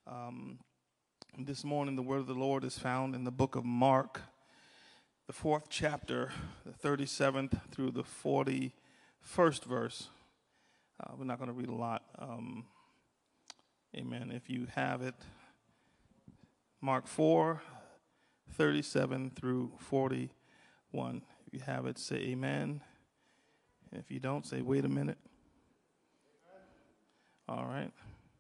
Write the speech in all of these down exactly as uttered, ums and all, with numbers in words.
Um, this morning, the word of the Lord is found in the book of Mark, the fourth chapter, the thirty-seventh through the forty-first verse. Uh, we're not going to read a lot. Um, amen. If you have it, Mark four, thirty-seven through forty-one. If you have it, say amen. If you don't, say wait a minute. All right.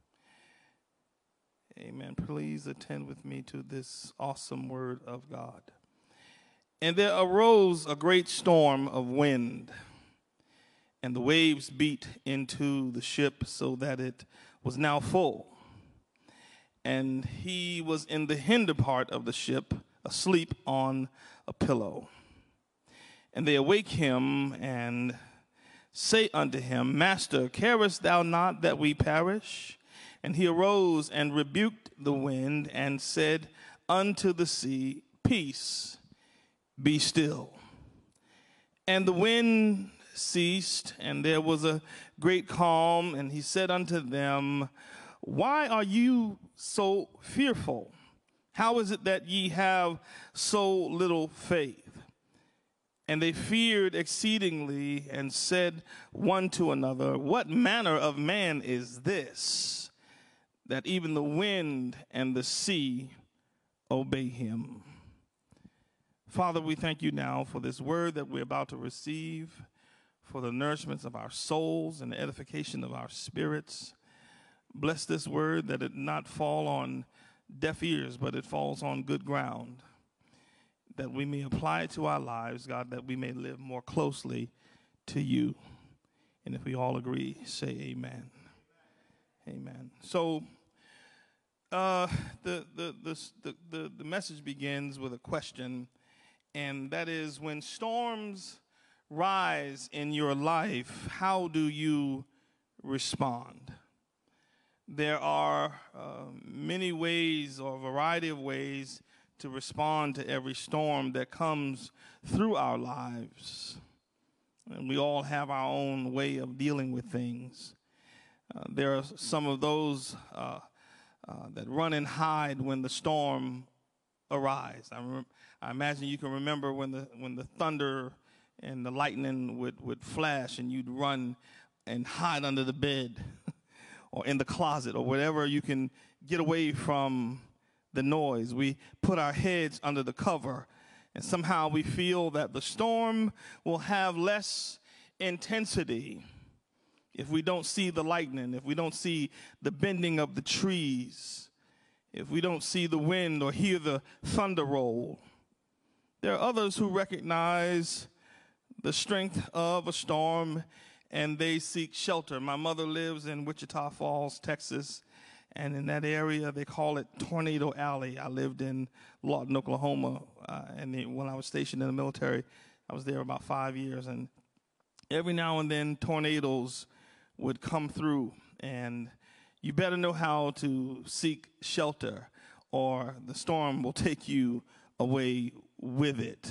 Amen. Please attend with me to this awesome word of God. And there arose a great storm of wind, and the waves beat into the ship so that it was now full. And he was in the hinder part of the ship, asleep on a pillow. And they awake him and say unto him, Master, carest thou not that we perish? And he arose and rebuked the wind and said unto the sea, Peace, be still. And the wind ceased, and there was a great calm. And he said unto them, Why are you so fearful? How is it that ye have so little faith? And they feared exceedingly and said one to another, What manner of man is this, that even the wind and the sea obey him? Father, we thank you now for this word that we're about to receive, for the nourishment of our souls and the edification of our spirits. Bless this word that it not fall on deaf ears, but it falls on good ground, that we may apply it to our lives, God, that we may live more closely to you. And if we all agree, say amen. Amen. So uh, the, the, the, the, the message begins with a question, and that is, when storms rise in your life, how do you respond? There are uh, many ways, or a variety of ways, to respond to every storm that comes through our lives. And we all have our own way of dealing with things. Uh, there are some of those uh, uh, that run and hide when the storm arrives. I, rem- I imagine you can remember when the when the thunder and the lightning would, would flash, and you'd run and hide under the bed or in the closet or whatever you can get away from the noise. We put our heads under the cover, and somehow we feel that the storm will have less intensity if we don't see the lightning, if we don't see the bending of the trees, if we don't see the wind or hear the thunder roll. There are others who recognize the strength of a storm, and they seek shelter. My mother lives in Wichita Falls, Texas, and in that area they call it Tornado Alley. I lived in Lawton, Oklahoma, uh, and the, when I was stationed in the military, I was there about five years, and every now and then tornadoes would come through, and you better know how to seek shelter, or the storm will take you away with it.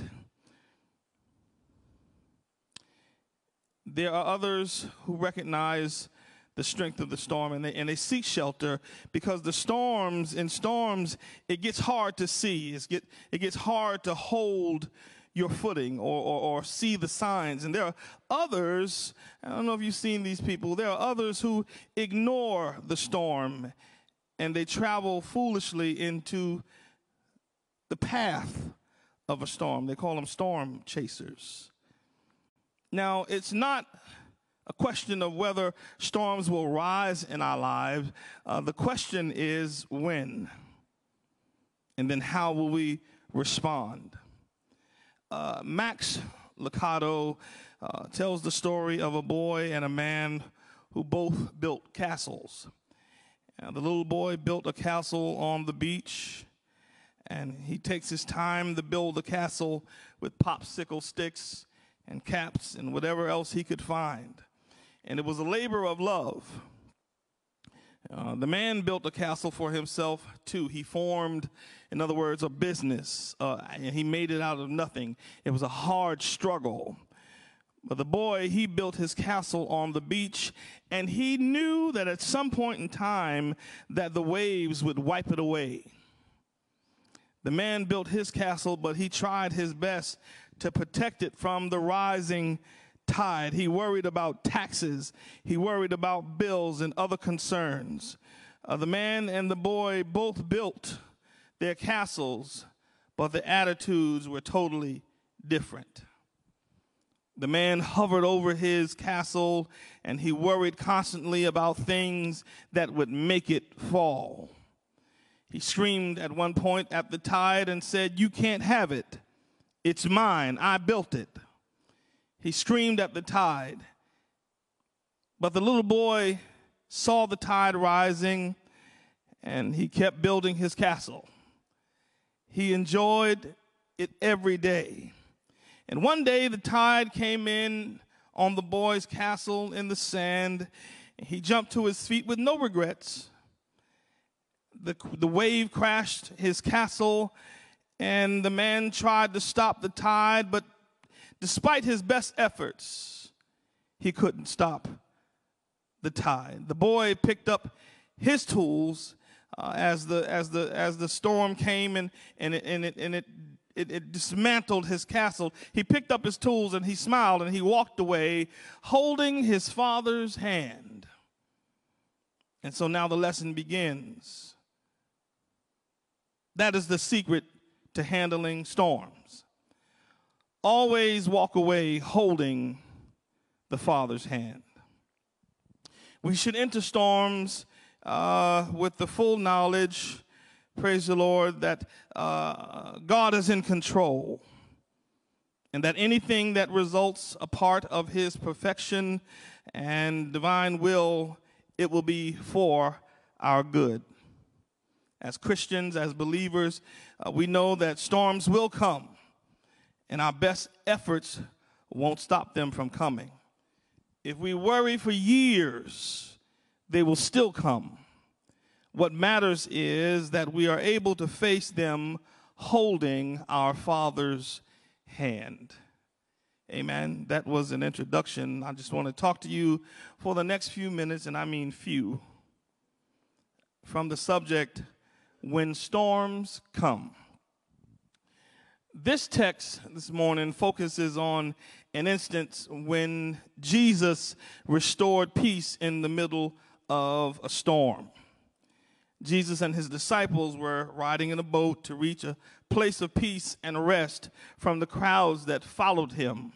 There are others who recognize the strength of the storm, and they, and they seek shelter, because the storms, in storms, it gets hard to see. It's get, it gets hard to hold your footing or, or, or see the signs. And there are others, I don't know if you've seen these people, there are others who ignore the storm, and they travel foolishly into the path of a storm. They call them storm chasers. Now, it's not a question of whether storms will rise in our lives. Uh, the question is when, and then how will we respond? Uh, Max Lucado uh, tells the story of a boy and a man who both built castles. Uh, the little boy built a castle on the beach, and he takes his time to build the castle with popsicle sticks and caps and whatever else he could find. And it was a labor of love. Uh, the man built a castle for himself, too. He formed, in other words, a business, uh, and he made it out of nothing. It was a hard struggle. But the boy, he built his castle on the beach, and he knew that at some point in time that the waves would wipe it away. The man built his castle, but he tried his best to protect it from the rising tide. He worried about taxes. He worried about bills and other concerns. Uh, the man and the boy both built their castles, but the attitudes were totally different. The man hovered over his castle, and he worried constantly about things that would make it fall. He screamed at one point at the tide and said, "You can't have it. It's mine. I built it." He screamed at the tide. But the little boy saw the tide rising, and he kept building his castle. He enjoyed it every day. And one day the tide came in on the boy's castle in the sand. And he jumped to his feet with no regrets. The, the wave crashed his castle, and the man tried to stop the tide, but despite his best efforts, he couldn't stop the tide. The boy picked up his tools uh, as the as the as the storm came and and it, and it and it It, it dismantled his castle. He picked up his tools and he smiled and he walked away holding his father's hand. And so now the lesson begins. That is the secret to handling storms. Always walk away holding the Father's hand. We should enter storms uh, with the full knowledge, praise the Lord, that uh, God is in control, and that anything that results a part of his perfection and divine will, it will be for our good. As Christians, as believers, uh, we know that storms will come, and our best efforts won't stop them from coming. If we worry for years, they will still come. What matters is that we are able to face them holding our Father's hand. Amen. That was an introduction. I just want to talk to you for the next few minutes, and I mean few, from the subject, When Storms Come. This text this morning focuses on an instance when Jesus restored peace in the middle of a storm. Jesus and his disciples were riding in a boat to reach a place of peace and rest from the crowds that followed him.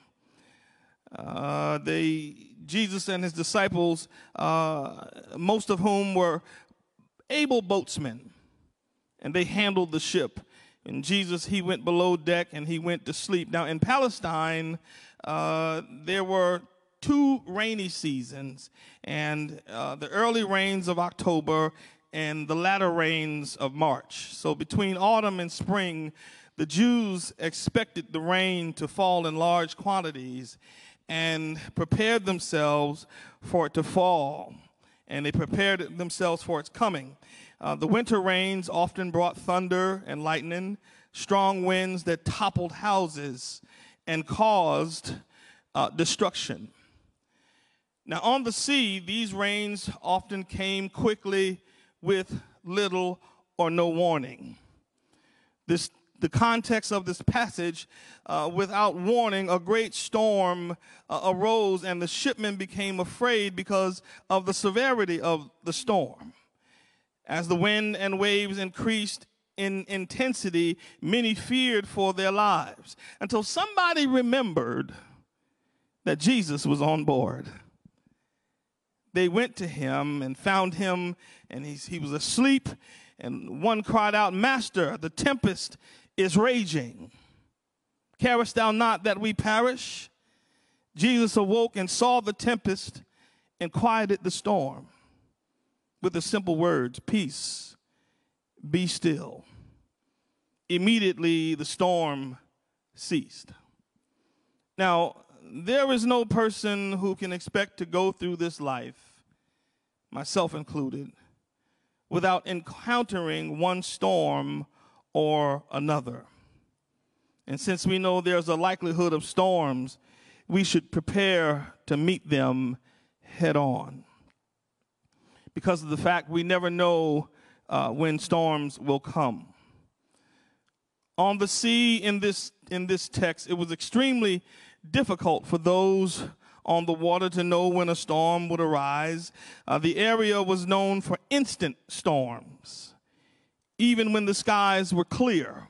Uh, they, Jesus and his disciples, uh, most of whom were able boatsmen, and they handled the ship. And Jesus, he went below deck and he went to sleep. Now, in Palestine, uh, there were two rainy seasons, and uh, the early rains of October and the latter rains of March. So between autumn and spring, the Jews expected the rain to fall in large quantities and prepared themselves for it to fall. And they prepared themselves for its coming. Uh, the winter rains often brought thunder and lightning, strong winds that toppled houses and caused uh, destruction. Now, on the sea, these rains often came quickly with little or no warning. This, the context of this passage, uh, without warning, a great storm uh, arose, and the shipmen became afraid because of the severity of the storm. As the wind and waves increased in intensity, many feared for their lives, until somebody remembered that Jesus was on board. They went to him and found him, and he, he was asleep. And one cried out, "Master, the tempest is raging. Carest thou not that we perish?" Jesus awoke and saw the tempest and quieted the storm with the simple words, "Peace, be still." Immediately the storm ceased. Now, there is no person who can expect to go through this life, myself included, without encountering one storm or another. And since we know there's a likelihood of storms, we should prepare to meet them head on. Because of the fact we never know uh, when storms will come. On the sea in this, in this text, it was extremely difficult for those on the water to know when a storm would arise. Uh, the area was known for instant storms, even when the skies were clear.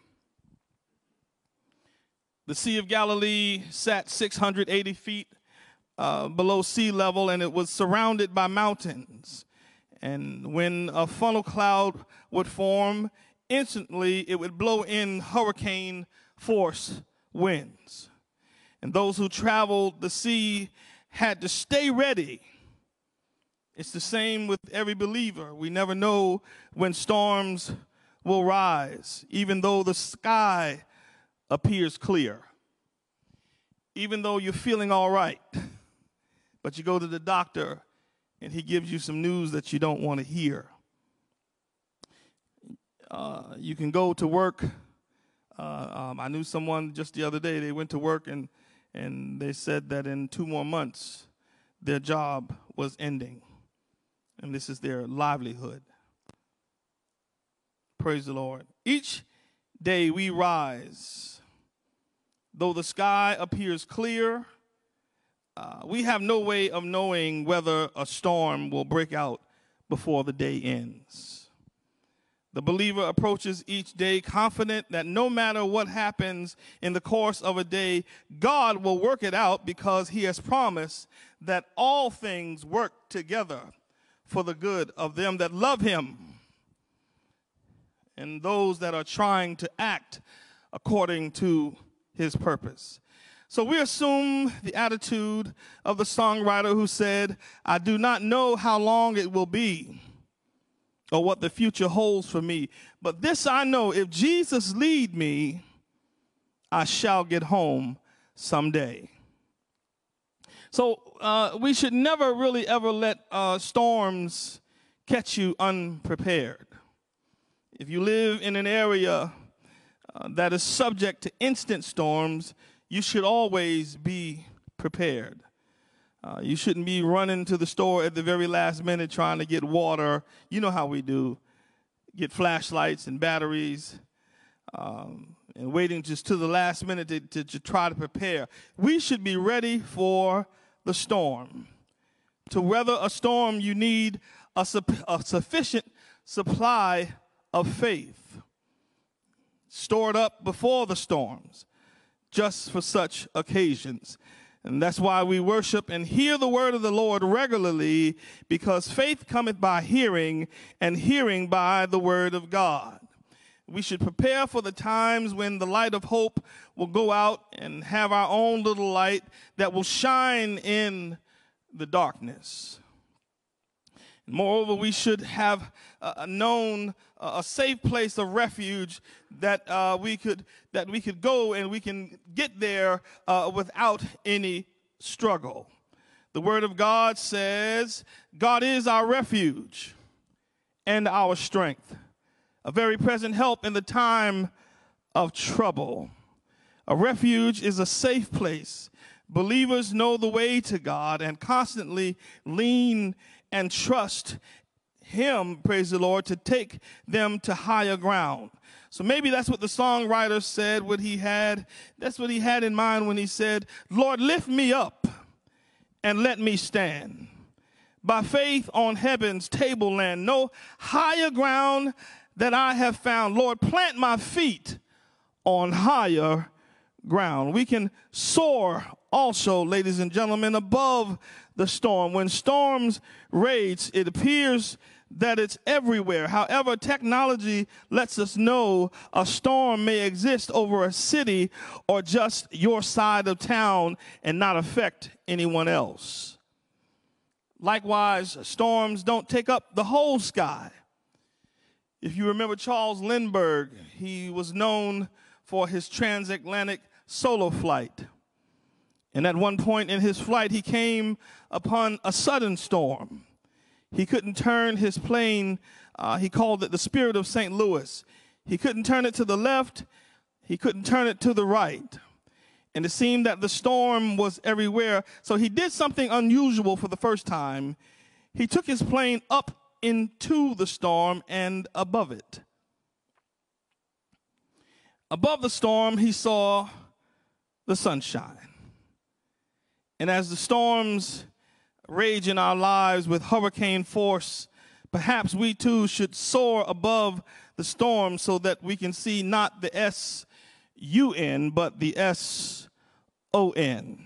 The Sea of Galilee sat six hundred eighty feet uh, below sea level, and it was surrounded by mountains. And when a funnel cloud would form, instantly it would blow in hurricane force winds. And those who traveled the sea had to stay ready. It's the same with every believer. We never know when storms will rise, even though the sky appears clear. Even though you're feeling all right, but you go to the doctor and he gives you some news that you don't want to hear. Uh, you can go to work. Uh, um, I knew someone just the other day, they went to work and, and they said that in two more months, their job was ending. And this is their livelihood. Praise the Lord. Each day we rise, though the sky appears clear, uh, we have no way of knowing whether a storm will break out before the day ends. The believer approaches each day confident that no matter what happens in the course of a day, God will work it out because he has promised that all things work together for the good of them that love him and those that are trying to act according to his purpose. So we assume the attitude of the songwriter who said, I do not know how long it will be or what the future holds for me, but this I know, if Jesus lead me, I shall get home someday. So uh, we should never really ever let uh, storms catch you unprepared. If you live in an area uh, that is subject to instant storms, you should always be prepared. Uh, you shouldn't be running to the store at the very last minute trying to get water. You know how we do. Get flashlights and batteries um, and waiting just to the last minute to, to, to try to prepare. We should be ready for the storm. To weather a storm, you need a, su- a sufficient supply of faith stored up before the storms, just for such occasions. And that's why we worship and hear the word of the Lord regularly, because faith cometh by hearing, and hearing by the word of God. We should prepare for the times when the light of hope will go out and have our own little light that will shine in the darkness. Moreover, we should have uh, known uh, a safe place of refuge that uh, we could that we could go and we can get there uh, without any struggle. The Word of God says, God is our refuge and our strength, a very present help in the time of trouble. A refuge is a safe place. Believers know the way to God and constantly lean and trust him, praise the Lord, to take them to higher ground. So maybe that's what the songwriter said, what he had. That's what he had in mind when he said, Lord, lift me up and let me stand. By faith on heaven's tableland, no higher ground that I have found. Lord, plant my feet on higher ground. We can soar also, ladies and gentlemen, above the storm. When storms rage, it appears that it's everywhere. However, technology lets us know a storm may exist over a city or just your side of town and not affect anyone else. Likewise, storms don't take up the whole sky. If you remember Charles Lindbergh, he was known for his transatlantic solo flight. And at one point in his flight, he came upon a sudden storm. He couldn't turn his plane, uh, he called it the Spirit of Saint Louis. He couldn't turn it to the left. He couldn't turn it to the right. And it seemed that the storm was everywhere. So he did something unusual for the first time. He took his plane up into the storm and above it. Above the storm, he saw the sunshine. And as the storms rage in our lives with hurricane force, perhaps we too should soar above the storm so that we can see not the S U N, but the S O N.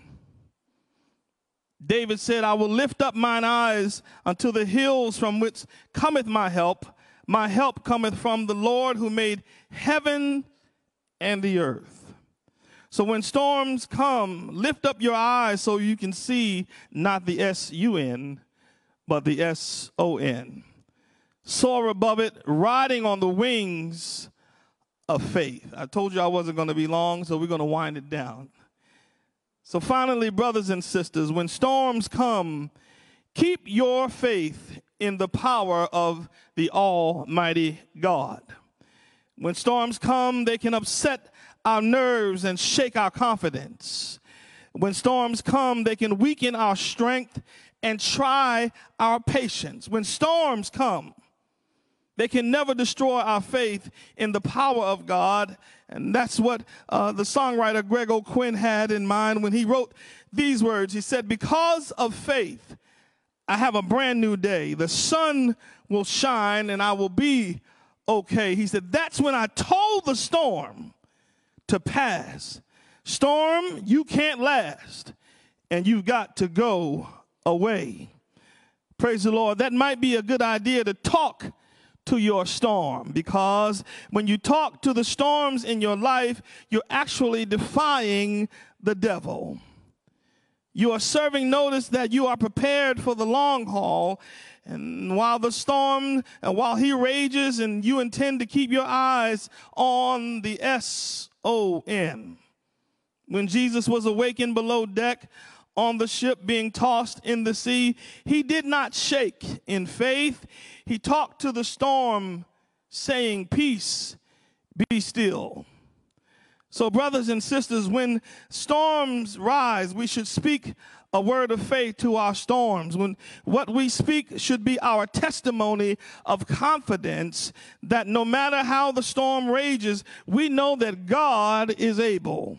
David said, I will lift up mine eyes unto the hills from which cometh my help. My help cometh from the Lord who made heaven and the earth. So when storms come, lift up your eyes so you can see not the S U N, but the S O N. Soar above it, riding on the wings of faith. I told you I wasn't going to be long, so we're going to wind it down. So finally, brothers and sisters, when storms come, keep your faith in the power of the Almighty God. When storms come, they can upset our nerves and shake our confidence. When storms come, they can weaken our strength and try our patience. When storms come, they can never destroy our faith in the power of God. And that's what uh, the songwriter Greg O'Quinn had in mind when he wrote these words. He said, because of faith, I have a brand new day. The sun will shine and I will be okay. He said, that's when I told the storm to pass. Storm, you can't last, and you've got to go away. Praise the Lord. That might be a good idea to talk to your storm, because when you talk to the storms in your life, you're actually defying the devil. You are serving notice that you are prepared for the long haul. And while the storm, and while he rages, and you intend to keep your eyes on the S O N. When Jesus was awakened below deck on the ship being tossed in the sea, he did not shake in faith. He talked to the storm saying, peace, be still. So brothers and sisters, when storms rise, we should speak a word of faith to our storms. When what we speak should be our testimony of confidence that no matter how the storm rages, we know that God is able.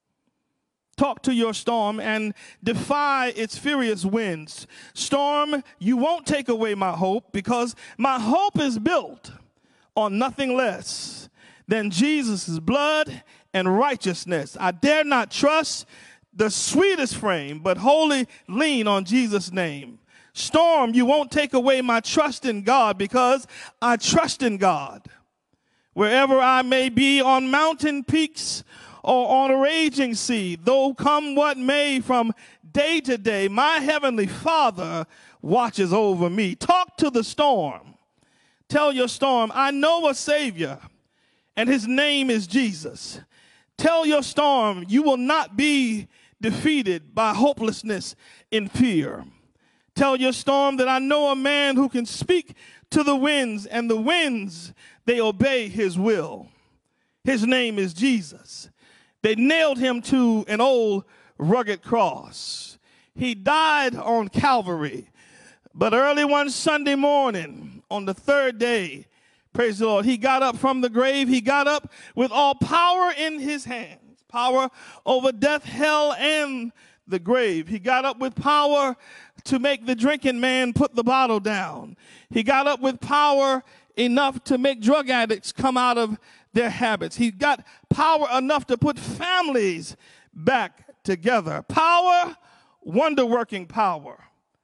Talk to your storm and defy its furious winds. Storm, you won't take away my hope, because my hope is built on nothing less than Jesus' blood and righteousness. I dare not trust the sweetest frame, but wholly lean on Jesus' name. Storm, you won't take away my trust in God, because I trust in God. Wherever I may be, on mountain peaks or on a raging sea, though come what may from day to day, my heavenly Father watches over me. Talk to the storm. Tell your storm, I know a Savior, and his name is Jesus. Tell your storm, you will not be defeated by hopelessness in fear. Tell your storm that I know a man who can speak to the winds, and the winds, they obey his will. His name is Jesus. They nailed him to an old rugged cross. He died on Calvary. But early one Sunday morning, on the third day, praise the Lord, he got up from the grave. He got up with all power in his hands, power over death, hell, and the grave. He got up with power to make the drinking man put the bottle down. He got up with power enough to make drug addicts come out of their habits. He got power enough to put families back together. Power, wonder-working power.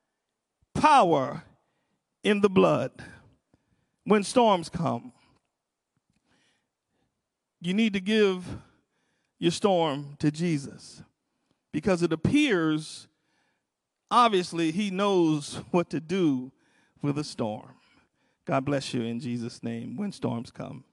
Power in the blood. When storms come, you need to give your storm to Jesus, because it appears, obviously, he knows what to do with a storm. God bless you in Jesus' name when storms come.